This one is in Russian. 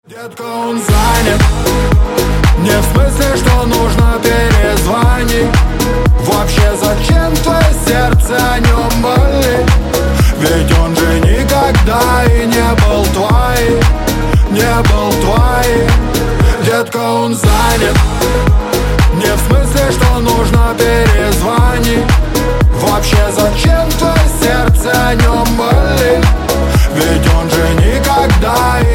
Детка, он занят. Не в смысле, что нужно перезвонить. Вообще зачем твое сердце о нем болит? Ведь он же никогда и не был твоим. Не был твоим. Детка, он занят. Не в смысле, что нужно перезвонить. Вообще зачем твое сердце о нем болит? Ведь он же никогда